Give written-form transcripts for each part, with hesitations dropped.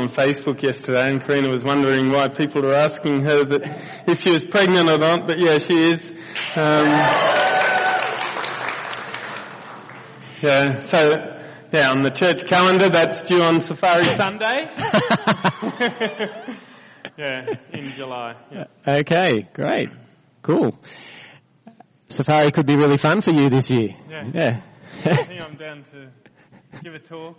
on Facebook yesterday, and Karina was wondering why people were asking her that if she was pregnant or not, but yeah, she is. On the church calendar, that's due on Safari Sunday. In July. Yeah. Okay, great. Cool. Safari could be really fun for you this year. Yeah. I think I'm down to give a talk.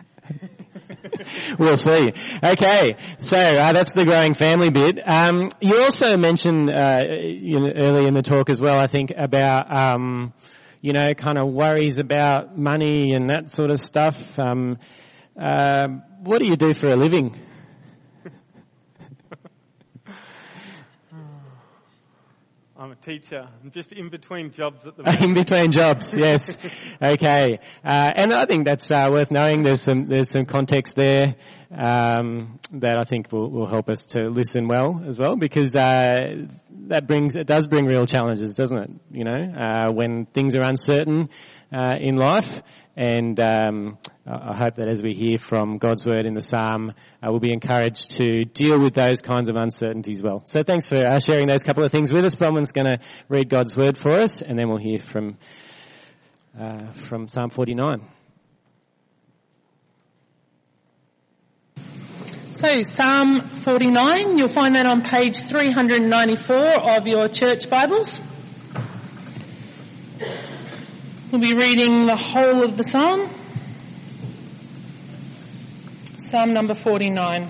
We'll see. Okay, so that's the growing family bit. You also mentioned early in the talk as well, I think, about kind of worries about money and that sort of stuff. What do you do for a living? I'm a teacher. I'm just in between jobs at the moment. In between jobs, yes. Okay. And I think that's worth knowing. There's some context there that I think will help us to listen well as well, because it does bring real challenges, doesn't it? When things are uncertain in life. And I hope that as we hear from God's word in the psalm, we'll be encouraged to deal with those kinds of uncertainties well. So thanks for sharing those couple of things with us. Bronwyn's going to read God's word for us, and then we'll hear from Psalm 49. So Psalm 49, you'll find that on page 394 of your church Bibles. We'll be reading the whole of the psalm. Psalm number 49.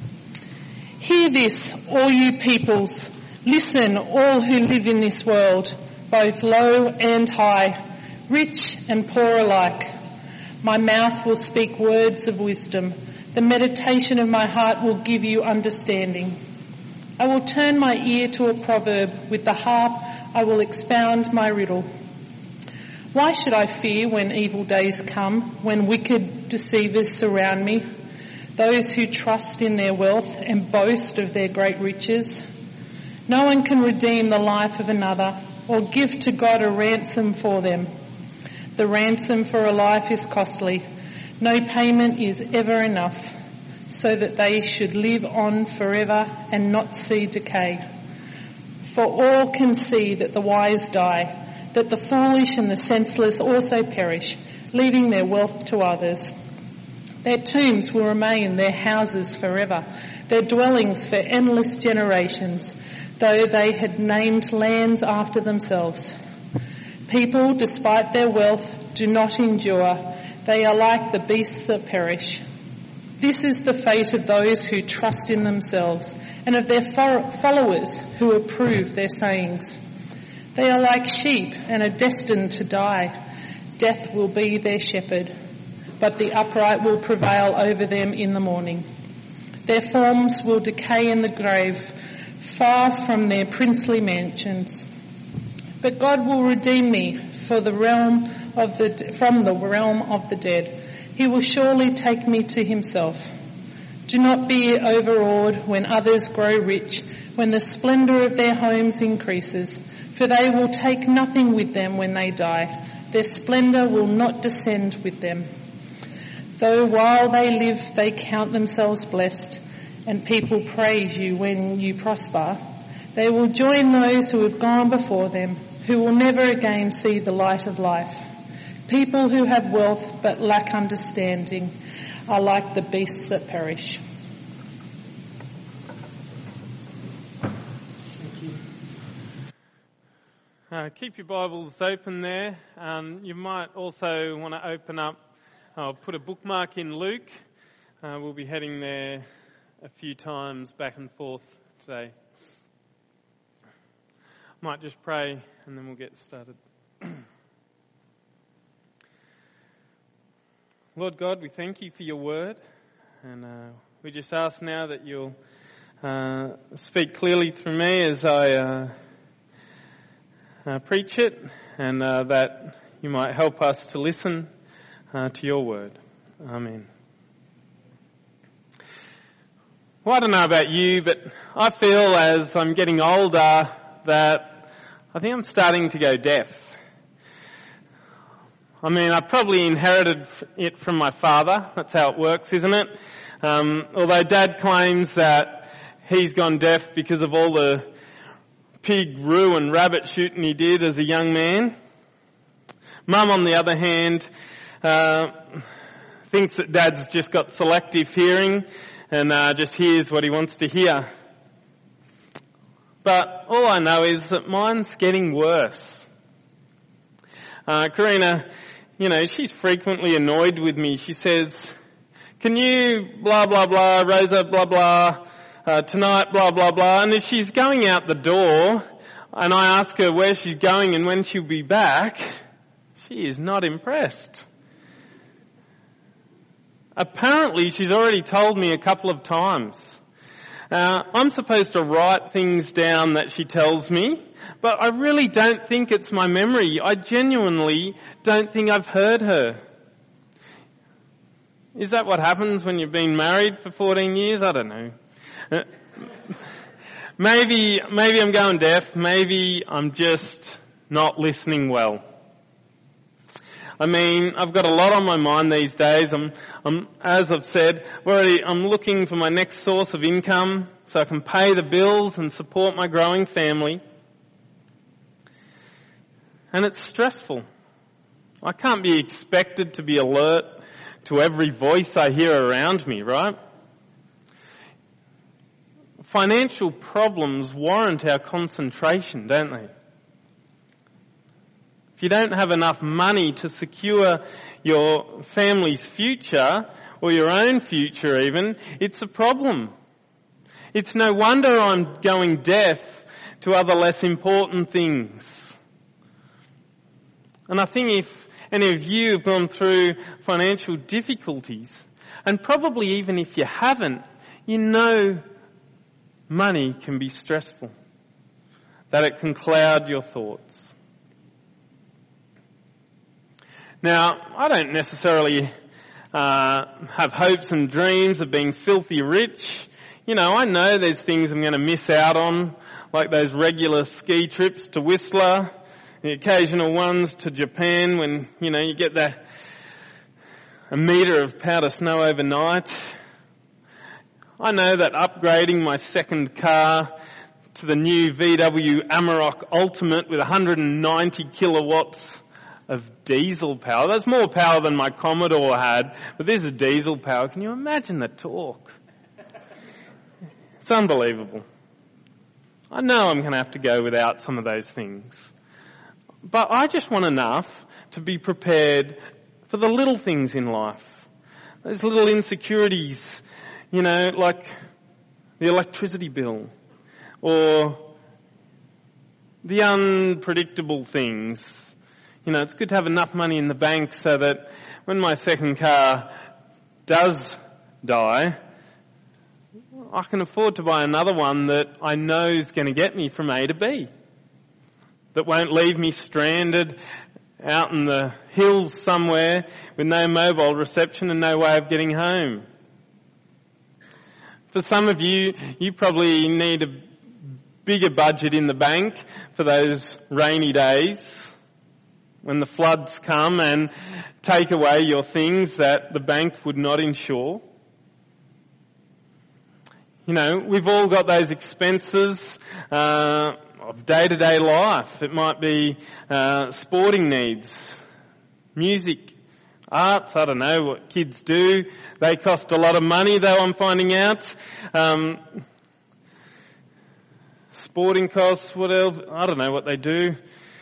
Hear this, all you peoples. Listen, all who live in this world, both low and high, rich and poor alike. My mouth will speak words of wisdom. The meditation of my heart will give you understanding. I will turn my ear to a proverb. With the harp I will expound my riddle. Why should I fear when evil days come, when wicked deceivers surround me, those who trust in their wealth and boast of their great riches? No one can redeem the life of another or give to God a ransom for them. The ransom for a life is costly. No payment is ever enough, so that they should live on forever and not see decay. For all can see that the wise die, that the foolish and the senseless also perish, leaving their wealth to others. Their tombs will remain their houses forever, their dwellings for endless generations, though they had named lands after themselves. People, despite their wealth, do not endure. They are like the beasts that perish. This is the fate of those who trust in themselves, and of their followers who approve their sayings. They are like sheep and are destined to die. Death will be their shepherd, but the upright will prevail over them in the morning. Their forms will decay in the grave, far from their princely mansions. But God will redeem me from the realm of the dead. He will surely take me to himself. Do not be overawed when others grow rich, when the splendour of their homes increases, for they will take nothing with them when they die. Their splendour will not descend with them. Though while they live they count themselves blessed, and people praise you when you prosper, they will join those who have gone before them, who will never again see the light of life. People who have wealth but lack understanding are like the beasts that perish. Keep your Bibles open there. You might also want to open up, I'll put a bookmark in Luke. We'll be heading there a few times back and forth today. Might just pray and then we'll get started. Lord God, we thank you for your word, and we just ask now that you'll speak clearly through me as I preach it, and that you might help us to listen to your word. Amen. Well, I don't know about you, but I feel as I'm getting older that I think I'm starting to go deaf. I mean, I probably inherited it from my father. That's how it works, isn't it? Although Dad claims that he's gone deaf because of all the pig, roo and rabbit shooting he did as a young man. Mum, on the other hand, thinks that Dad's just got selective hearing and just hears what he wants to hear. But all I know is that mine's getting worse. Karina, she's frequently annoyed with me. She says, "Can you blah, blah, blah, Rosa, blah, blah, tonight, blah, blah, blah." And as she's going out the door and I ask her where she's going and when she'll be back, she is not impressed. Apparently, she's already told me a couple of times. I'm supposed to write things down that she tells me, but I really don't think it's my memory. I genuinely don't think I've heard her. Is that what happens when you've been married for 14 years? I don't know. Maybe I'm going deaf. Maybe I'm just not listening well. I mean, I've got a lot on my mind these days. As I've said, I'm looking for my next source of income so I can pay the bills and support my growing family. And it's stressful. I can't be expected to be alert to every voice I hear around me, right? Financial problems warrant our concentration, don't they? If you don't have enough money to secure your family's future, or your own future even, it's a problem. It's no wonder I'm going deaf to other less important things. And I think if any of you have gone through financial difficulties, and probably even if you haven't, you know money can be stressful, that it can cloud your thoughts. Now, I don't necessarily have hopes and dreams of being filthy rich. I know there's things I'm going to miss out on, like those regular ski trips to Whistler, the occasional ones to Japan when, you get a metre of powder snow overnight. I know that upgrading my second car to the new VW Amarok Ultimate with 190 kilowatts of diesel power. That's more power than my Commodore had, but this is diesel power. Can you imagine the torque? It's unbelievable. I know I'm going to have to go without some of those things. But I just want enough to be prepared for the little things in life. Those little insecurities, like the electricity bill or the unpredictable things. It's good to have enough money in the bank so that when my second car does die, I can afford to buy another one that I know is going to get me from A to B, that won't leave me stranded out in the hills somewhere with no mobile reception and no way of getting home. For some of you, you probably need a bigger budget in the bank for those rainy days when the floods come and take away your things that the bank would not insure. We've all got those expenses of day-to-day life. It might be sporting needs, music, arts, I don't know what kids do. They cost a lot of money though, I'm finding out. Sporting costs, what else? I don't know what they do.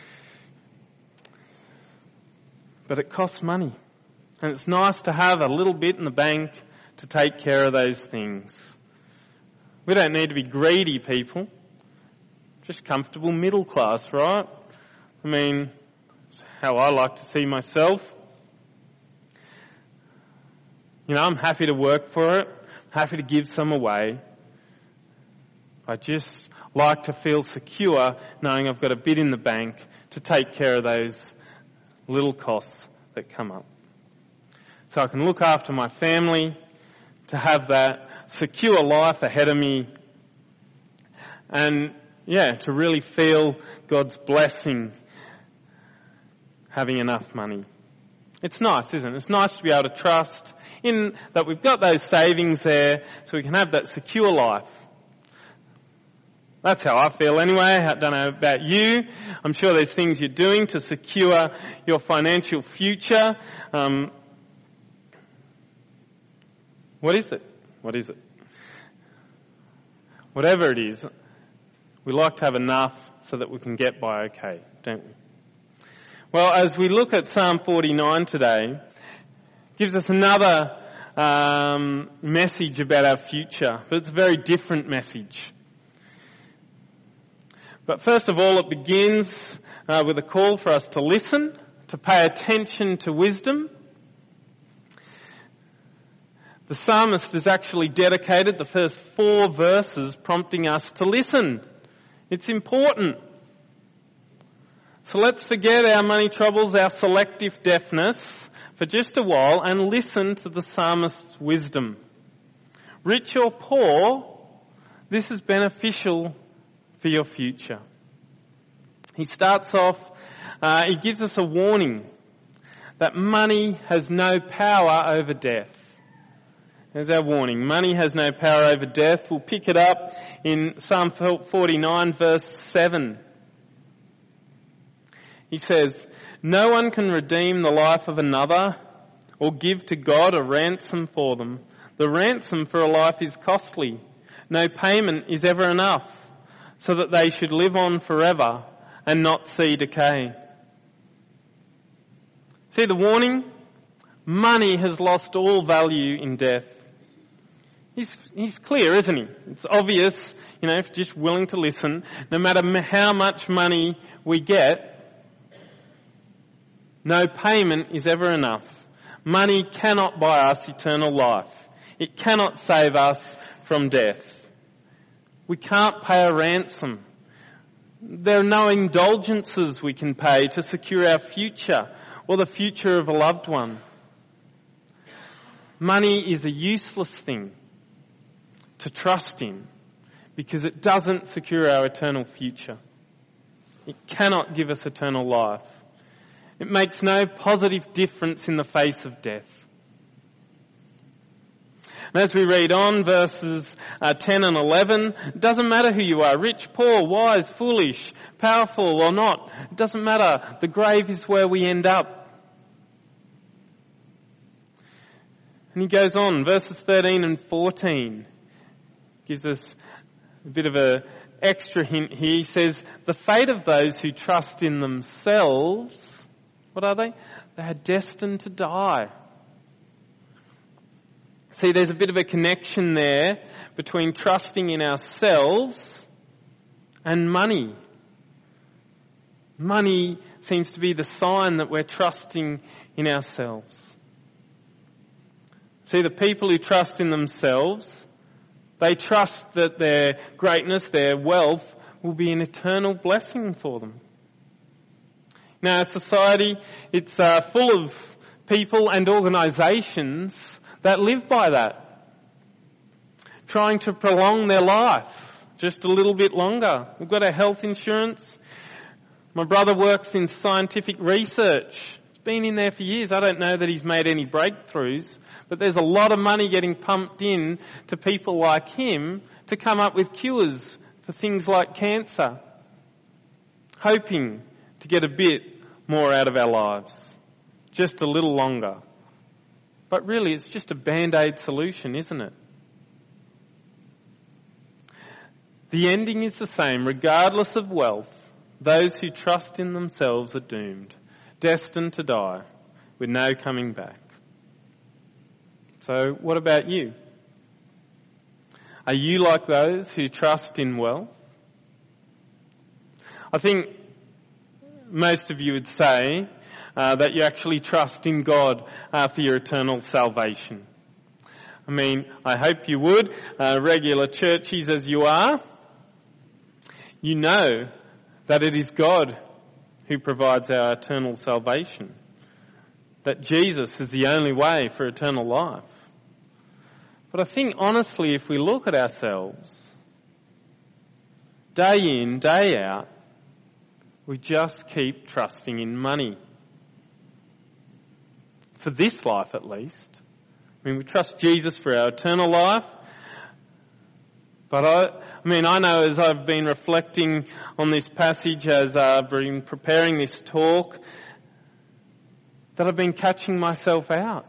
But it costs money. And it's nice to have a little bit in the bank to take care of those things. We don't need to be greedy people. Just comfortable middle class, right? I mean, it's how I like to see myself. I'm happy to work for it. I'm happy to give some away. I just like to feel secure knowing I've got a bit in the bank to take care of those little costs that come up. So I can look after my family, to have that secure life ahead of me, and to really feel God's blessing having enough money. It's nice, isn't it? It's nice to be able to trust in that we've got those savings there so we can have that secure life. That's how I feel anyway. I don't know about you. I'm sure there's things you're doing to secure your financial future. What is it? What is it? Whatever it is, we like to have enough so that we can get by okay, don't we? Well, as we look at Psalm 49 today, it gives us another message about our future, but it's a very different message. But first of all, it begins with a call for us to listen, to pay attention to wisdom. The psalmist has actually dedicated the first 4 verses prompting us to listen. It's important. So let's forget our money troubles, our selective deafness for just a while and listen to the psalmist's wisdom. Rich or poor, this is beneficial for your future. He starts off, he gives us a warning that money has no power over death. There's our warning. Money has no power over death. We'll pick it up in Psalm 49 verse 7. He says, "No one can redeem the life of another or give to God a ransom for them. The ransom for a life is costly. No payment is ever enough so that they should live on forever and not see decay." See the warning? Money has lost all value in death. He's clear, isn't he? It's obvious, if you're just willing to listen, no matter how much money we get, no payment is ever enough. Money cannot buy us eternal life. It cannot save us from death. We can't pay a ransom. There are no indulgences we can pay to secure our future or the future of a loved one. Money is a useless thing to trust in because it doesn't secure our eternal future. It cannot give us eternal life. It makes no positive difference in the face of death. And as we read on, verses 10 and 11, it doesn't matter who you are, rich, poor, wise, foolish, powerful or not. It doesn't matter. The grave is where we end up. And he goes on, verses 13 and 14 gives us a bit of an extra hint here. He says, the fate of those who trust in themselves, what are they? They are destined to die. See, there's a bit of a connection there between trusting in ourselves and money. Money seems to be the sign that we're trusting in ourselves. See, the people who trust in themselves, they trust that their greatness, their wealth, will be an eternal blessing for them. Now, our society, it's full of people and organisations that live by that, trying to prolong their life just a little bit longer. We've got our health insurance. My brother works in scientific research. It's been in there for years. I don't know that he's made any breakthroughs, but there's a lot of money getting pumped in to people like him to come up with cures for things like cancer, hoping to get a bit more out of our lives, just a little longer. But really, it's just a band-aid solution, isn't it? The ending is the same. Regardless of wealth, those who trust in themselves are doomed, destined to die, with no coming back. So, what about you? Are you like those who trust in wealth? I think most of you would say that you actually trust in God for your eternal salvation. I mean, I hope you would. Regular churchies as you are, you know that it is God who provides our eternal salvation. That Jesus is the only way for eternal life. But I think honestly, if we look at ourselves, day in, day out, we just keep trusting in money. for this life at least. I mean, we trust Jesus for our eternal life. But I know as I've been reflecting on this passage, as I've been preparing this talk, that I've been catching myself out.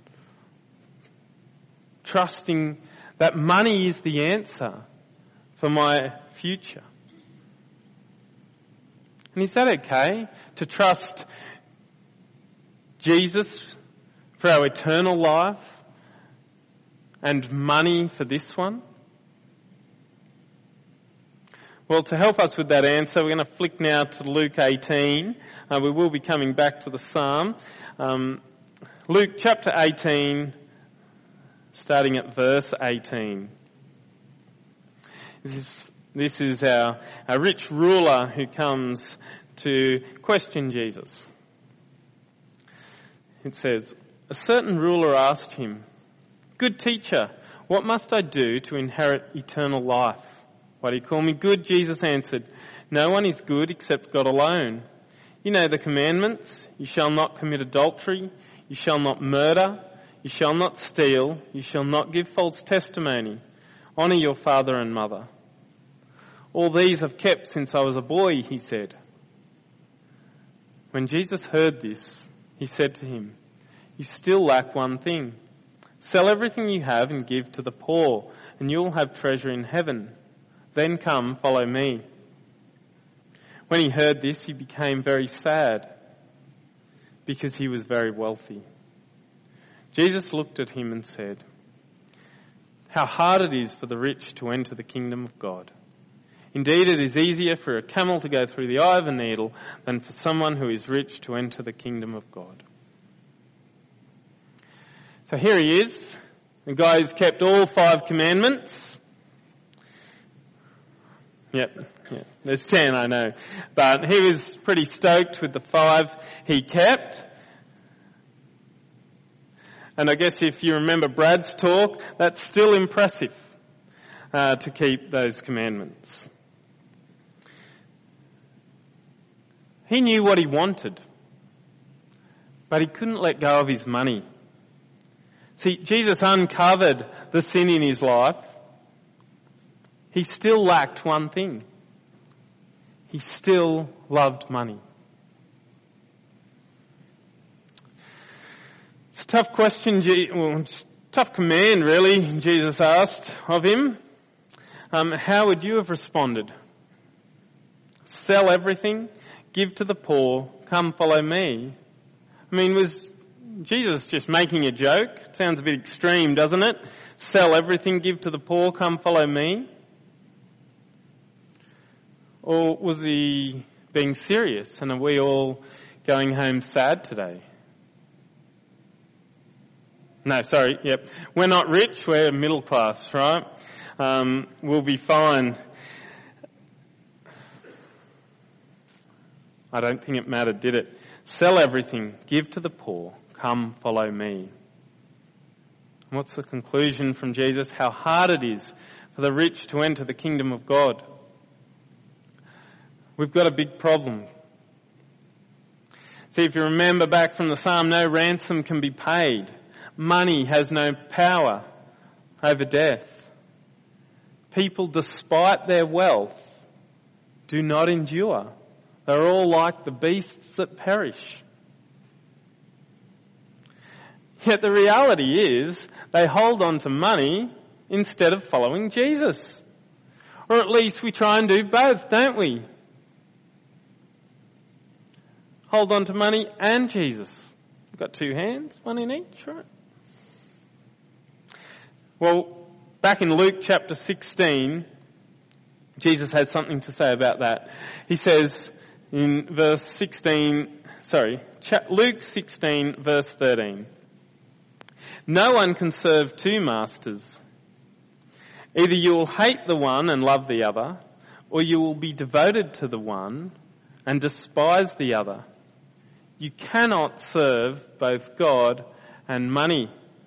Trusting that money is the answer for my future. And is that okay? To trust Jesus for our eternal life and money for this one? Well, to help us with that answer, we're going to flick now to Luke 18. We will be coming back to the Psalm. Luke chapter 18, starting at verse 18. This is our rich ruler who comes to question Jesus. It says, "A certain ruler asked him, 'Good teacher, what must I do to inherit eternal life?' 'Why do you call me good?' Jesus answered. 'No one is good except God alone. You know the commandments. You shall not commit adultery. You shall not murder. You shall not steal. You shall not give false testimony. Honour your father and mother.' 'All these I've kept since I was a boy,' he said. When Jesus heard this, he said to him, 'You still lack one thing. Sell everything you have and give to the poor, and you'll have treasure in heaven. Then come, follow me.' When he heard this, he became very sad, because he was very wealthy. Jesus looked at him and said, 'How hard it is for the rich to enter the kingdom of God. Indeed, it is easier for a camel to go through the eye of a needle than for someone who is rich to enter the kingdom of God.'" So here he is, the guy who's kept all 5 commandments. Yep, there's 10, I know. But he was pretty stoked with the 5 he kept. And I guess if you remember Brad's talk, that's still impressive to keep those commandments. He knew what he wanted, but he couldn't let go of his money. See, Jesus uncovered the sin in his life. He still lacked one thing. He still loved money. It's a tough question, tough command really, Jesus asked of him. How would you have responded? Sell everything, give to the poor, come follow me. I mean, was Jesus just making a joke? It sounds a bit extreme, doesn't it? Sell everything, give to the poor, come follow me. Or was he being serious? And are we all going home sad today? No, sorry, yep. We're not rich, we're middle class, right? We'll be fine. I don't think it mattered, did it? Sell everything, give to the poor, come follow me. And what's the conclusion from Jesus? How hard it is for the rich to enter the kingdom of God. We've got a big problem. See, if you remember back from the Psalm, no ransom can be paid. Money has no power over death. People, despite their wealth, do not endure. They're all like the beasts that perish. Yet the reality is they hold on to money instead of following Jesus. Or at least we try and do both, don't we? Hold on to money and Jesus. We've got 2 hands, one in each, right? Well, back in Luke chapter 16, Jesus has something to say about that. He says in Luke 16 verse 13, "No one can serve 2 masters. Either you will hate the one and love the other, or you will be devoted to the one and despise the other. You cannot serve both God and money."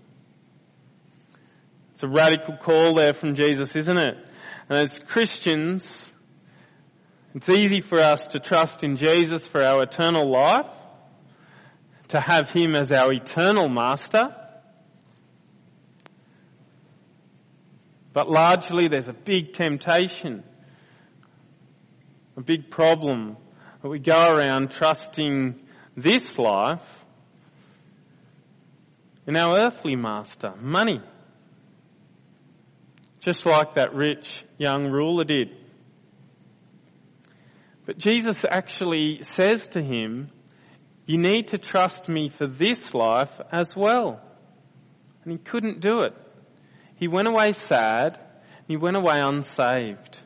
It's a radical call there from Jesus, isn't it? And as Christians, it's easy for us to trust in Jesus for our eternal life. to have him as our eternal master. But largely there's a big temptation, a big problem that we go around trusting this life in our earthly master, money. Just like that rich young ruler did. But Jesus actually says to him, you need to trust me for this life as well. And he couldn't do it. He went away sad. He went away unsaved.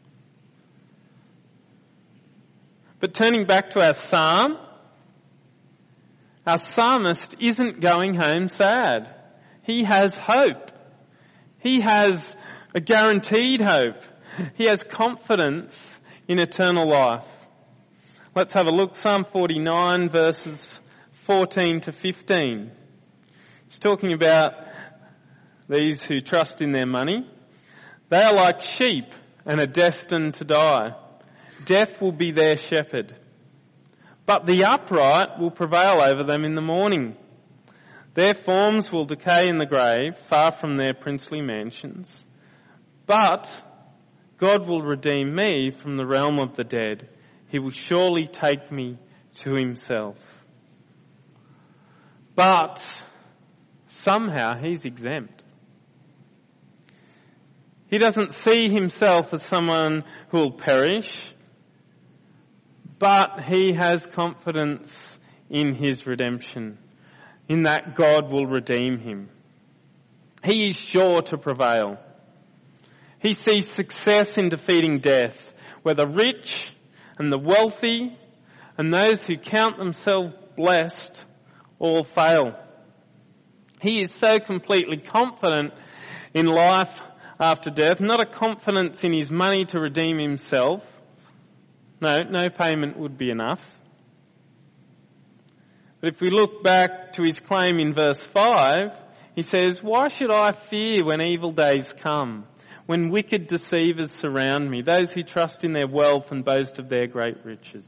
But turning back to our psalm, our psalmist isn't going home sad. He has hope. He has a guaranteed hope. He has confidence in eternal life. Let's have a look. Psalm 49 verses 14 to 15. He's talking about these who trust in their money. They are like sheep and are destined to die. Death will be their shepherd. But the upright will prevail over them in the morning. Their forms will decay in the grave, far from their princely mansions. But God will redeem me from the realm of the dead. He will surely take me to himself. But somehow he's exempt. He doesn't see himself as someone who will perish, but he has confidence in his redemption, in that God will redeem him. He is sure to prevail. He sees success in defeating death, where the rich and the wealthy and those who count themselves blessed all fail. He is so completely confident in life after death, not a confidence in his money to redeem himself. No payment would be enough. But if we look back to his claim in verse 5, he says, why should I fear when evil days come, when wicked deceivers surround me, those who trust in their wealth and boast of their great riches?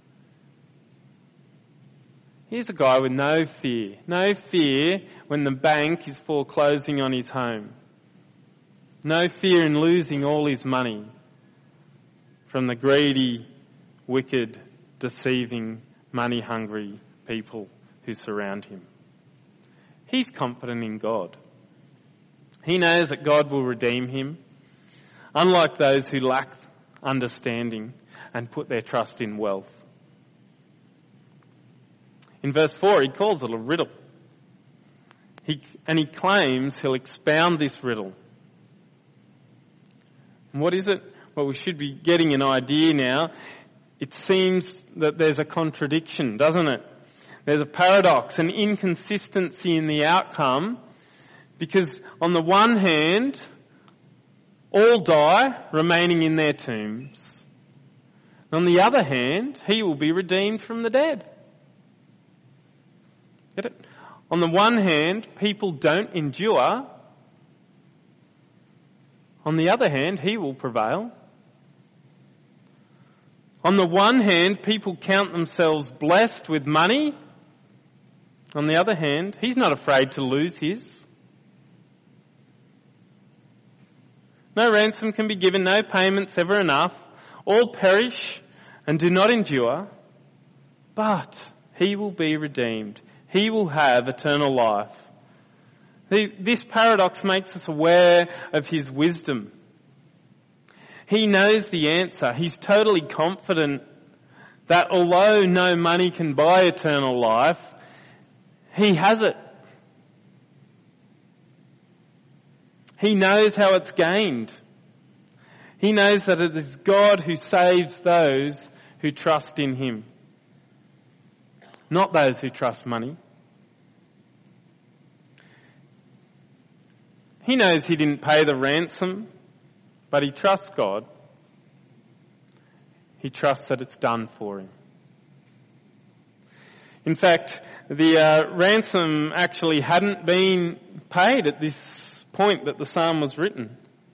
Here's a guy with no fear when the bank is foreclosing on his home. No fear in losing all his money from the greedy, wicked, deceiving, money-hungry people who surround him. He's confident in God. He knows that God will redeem him, unlike those who lack understanding and put their trust in wealth. In verse 4, he calls it a riddle. He claims he'll expound this riddle. And what is it? Well, we should be getting an idea now. It seems that there's a contradiction, doesn't it? There's a paradox, an inconsistency in the outcome, because on the one hand, all die, remaining in their tombs. On the other hand, he will be redeemed from the dead. Get it? On the one hand, people don't endure. On the other hand, he will prevail. On the one hand, people count themselves blessed with money. On the other hand, he's not afraid to lose his. No ransom can be given, no payments ever enough. All perish and do not endure. But he will be redeemed. He will have eternal life. This paradox makes us aware of his wisdom. He knows the answer. He's totally confident that although no money can buy eternal life, he has it. He knows how it's gained. He knows that it is God who saves those who trust in him, not those who trust money. He knows he didn't pay the ransom, but he trusts God. He trusts that it's done for him. In fact, the ransom actually hadn't been paid at this point that the psalm was written.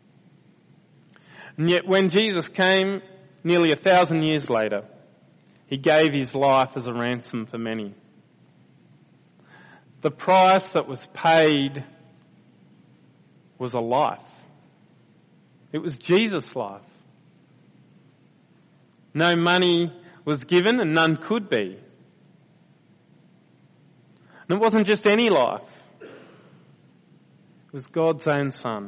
And yet when Jesus came nearly 1,000 years later, he gave his life as a ransom for many. The price that was paid was a life. It was Jesus' life. No money was given and none could be. And it wasn't just any life. It was God's own Son.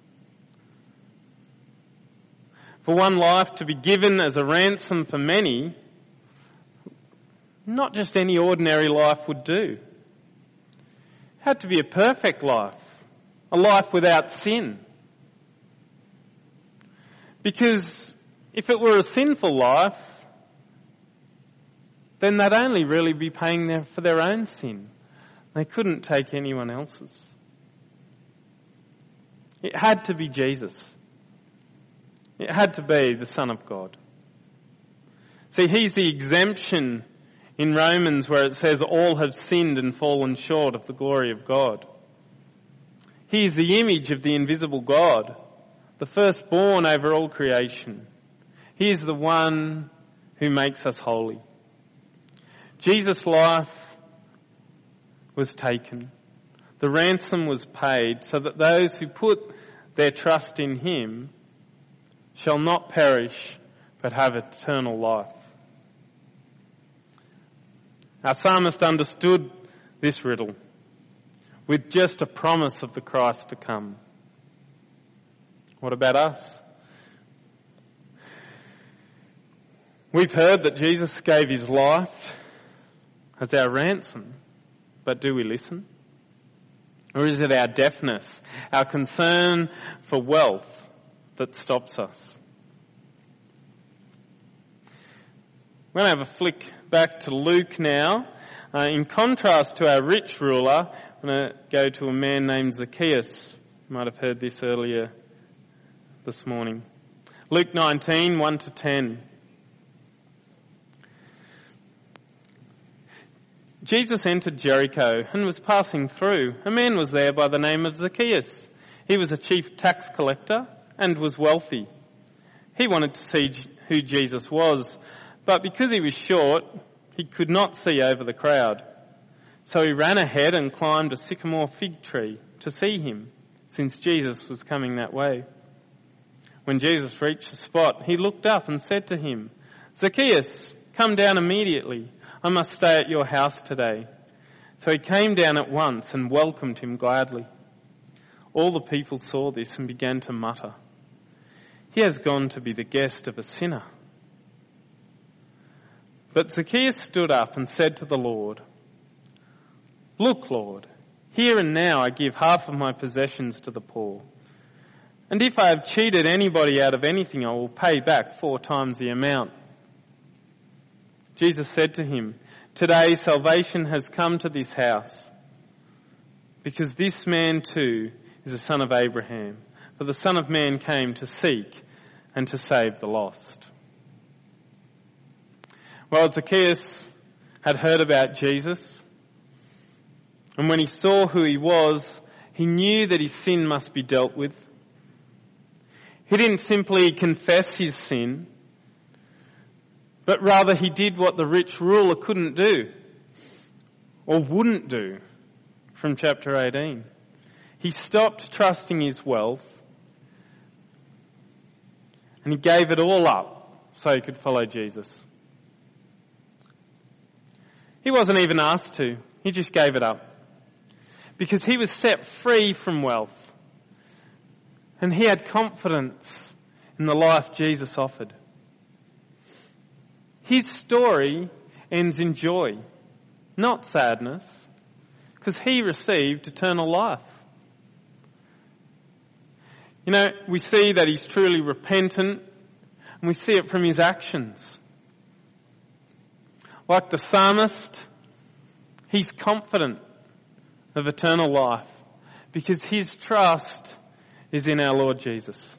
For one life to be given as a ransom for many, not just any ordinary life would do. It had to be a perfect life, a life without sin. Because if it were a sinful life, then they'd only really be paying for their own sin. They couldn't take anyone else's. It had to be Jesus. It had to be the Son of God. See, he's the exemption in Romans where it says all have sinned and fallen short of the glory of God. He is the image of the invisible God, the firstborn over all creation. He is the one who makes us holy. Jesus' life was taken. The ransom was paid so that those who put their trust in him shall not perish but have eternal life. Our psalmist understood this riddle with just a promise of the Christ to come. What about us? We've heard that Jesus gave his life as our ransom, but do we listen? Or is it our deafness, our concern for wealth that stops us? We're going to have a flick back to Luke now. In contrast to our rich ruler, I'm going to go to a man named Zacchaeus. You might have heard this earlier this morning. Luke 19, 1 to 10. Jesus entered Jericho and was passing through. A man was there by the name of Zacchaeus. He was a chief tax collector and was wealthy. He wanted to see who Jesus was, but because he was short, he could not see over the crowd. So he ran ahead and climbed a sycamore fig tree to see him, since Jesus was coming that way. When Jesus reached the spot, he looked up and said to him, "Zacchaeus, come down immediately. I must stay at your house today." So he came down at once and welcomed him gladly. All the people saw this and began to mutter, "He has gone to be the guest of a sinner." But Zacchaeus stood up and said to the Lord, "Look, Lord, here and now I give half of my possessions to the poor. And if I have cheated anybody out of anything, I will pay back 4 times the amount." Jesus said to him, "Today salvation has come to this house, because this man too is a son of Abraham. For the Son of Man came to seek and to save the lost." Well, Zacchaeus had heard about Jesus, and when he saw who he was, he knew that his sin must be dealt with. He didn't simply confess his sin, but rather he did what the rich ruler couldn't do, or wouldn't do, from chapter 18. He stopped trusting his wealth, and he gave it all up so he could follow Jesus. He wasn't even asked to. He just gave it up. Because he was set free from wealth. And he had confidence in the life Jesus offered. His story ends in joy, not sadness, because he received eternal life. You know, we see that he's truly repentant, and we see it from his actions. Like the psalmist, he's confident of eternal life because his trust is in our Lord Jesus.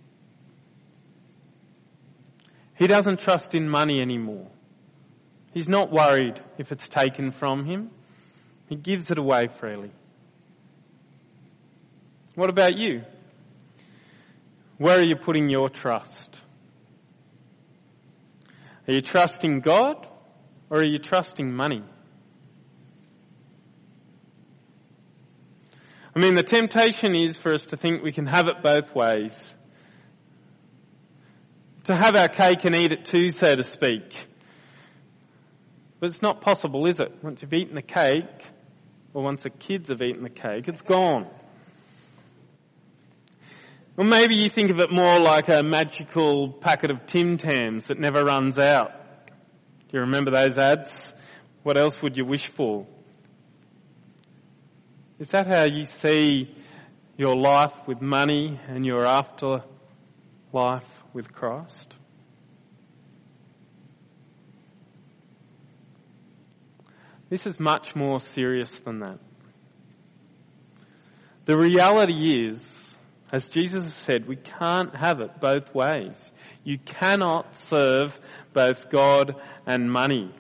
He doesn't trust in money anymore. He's not worried if it's taken from him. He gives it away freely. What about you? Where are you putting your trust? Are you trusting God or are you trusting money? I mean, the temptation is for us to think we can have it both ways. To have our cake and eat it too, so to speak. But it's not possible, is it? Once you've eaten the cake, or once the kids have eaten the cake, it's gone. Or maybe you think of it more like a magical packet of Tim Tams that never runs out. Do you remember those ads? What else would you wish for? Is that how you see your life with money and your afterlife with Christ? This is much more serious than that. The reality is, as Jesus has said, we can't have it both ways. You cannot serve both God and money.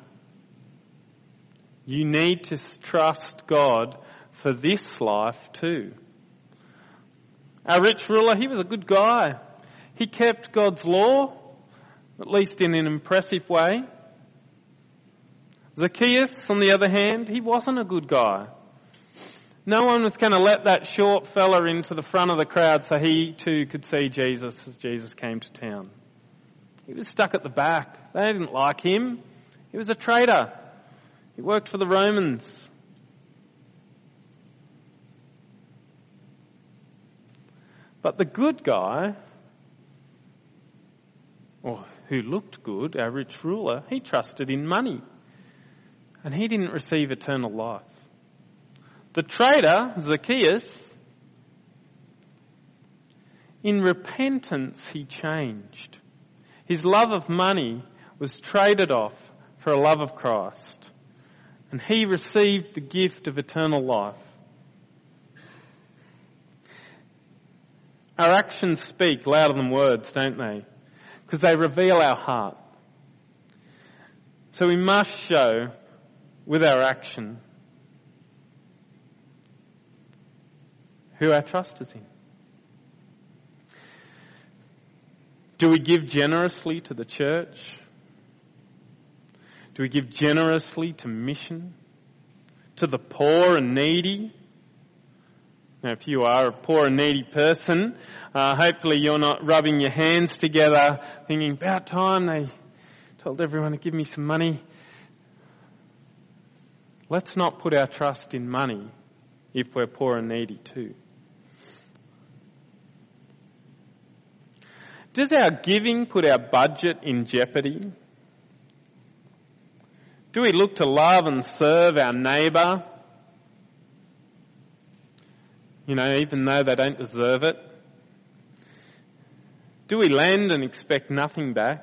You need to trust God for this life too. Our rich ruler, he was a good guy. He kept God's law, at least in an impressive way. Zacchaeus, on the other hand, he wasn't a good guy. No one was going to let that short fella into the front of the crowd so he too could see Jesus as Jesus came to town. He was stuck at the back. They didn't like him. He was a traitor. He worked for the Romans. But the good guy, or who looked good, our rich ruler, he trusted in money. And he didn't receive eternal life. The traitor, Zacchaeus, in repentance he changed. His love of money was traded off for a love of Christ. And he received the gift of eternal life. Our actions speak louder than words, don't they? Because they reveal our heart. So we must show with our action who our trust is in. Do we give generously to the church? Do we give generously to mission? To the poor and needy? Now, if you are a poor and needy person, hopefully you're not rubbing your hands together thinking, about time they told everyone to give me some money. Let's not put our trust in money if we're poor and needy too. Does our giving put our budget in jeopardy? Do we look to love and serve our neighbour, even though they don't deserve it? Do we lend and expect nothing back?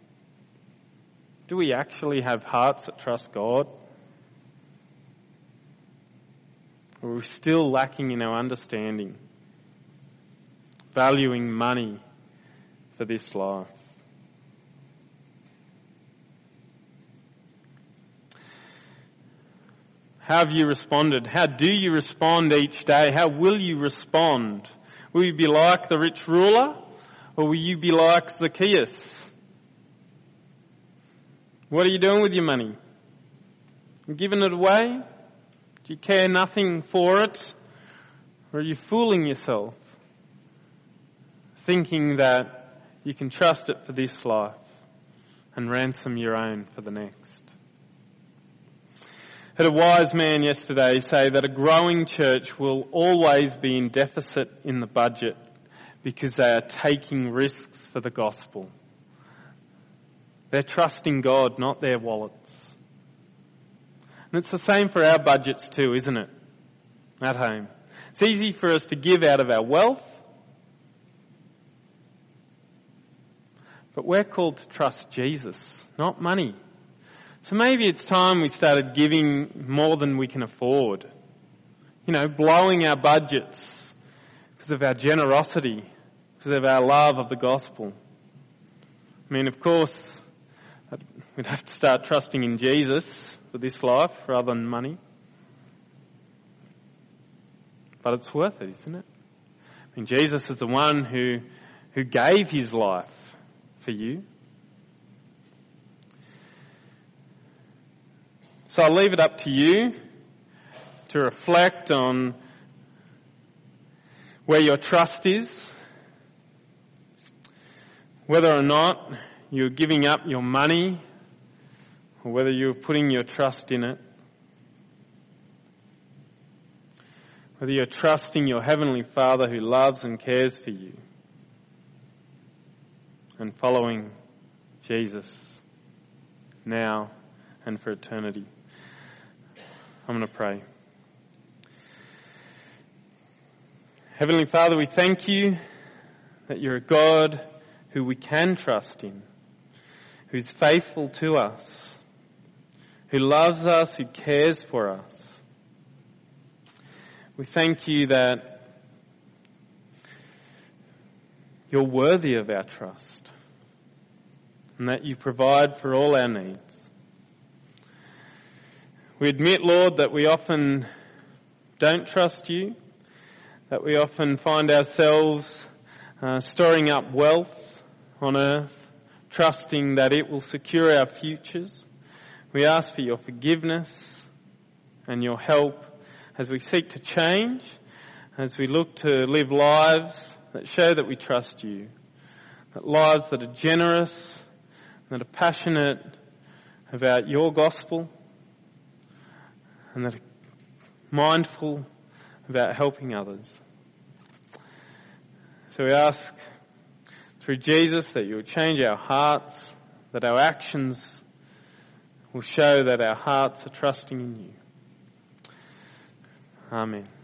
Do we actually have hearts that trust God? Or are we still lacking in our understanding, valuing money for this life? How have you responded? How do you respond each day? How will you respond? Will you be like the rich ruler, or will you be like Zacchaeus? What are you doing with your money? You giving it away? Do you care nothing for it? Or are you fooling yourself, thinking that you can trust it for this life and ransom your own for the next? I had a wise man yesterday say that a growing church will always be in deficit in the budget because they are taking risks for the gospel. They're trusting God, not their wallets. And it's the same for our budgets too, isn't it? At home. It's easy for us to give out of our wealth, but we're called to trust Jesus, not money. So maybe it's time we started giving more than we can afford. Blowing our budgets because of our generosity, because of our love of the gospel. Of course, we'd have to start trusting in Jesus for this life rather than money. But it's worth it, isn't it? Jesus is the one who gave his life for you. So I'll leave it up to you to reflect on where your trust is, whether or not you're giving up your money or whether you're putting your trust in it, whether you're trusting your Heavenly Father who loves and cares for you and following Jesus now and for eternity. I'm going to pray. Heavenly Father, we thank you that you're a God who we can trust in, who's faithful to us, who loves us, who cares for us. We thank you that you're worthy of our trust and that you provide for all our needs. We admit, Lord, that we often don't trust you, that we often find ourselves storing up wealth on earth, trusting that it will secure our futures. We ask for your forgiveness and your help as we seek to change, as we look to live lives that show that we trust you, that lives that are generous, that are passionate about your gospel, and that are mindful about helping others. So we ask through Jesus that you will change our hearts, that our actions will show that our hearts are trusting in you. Amen.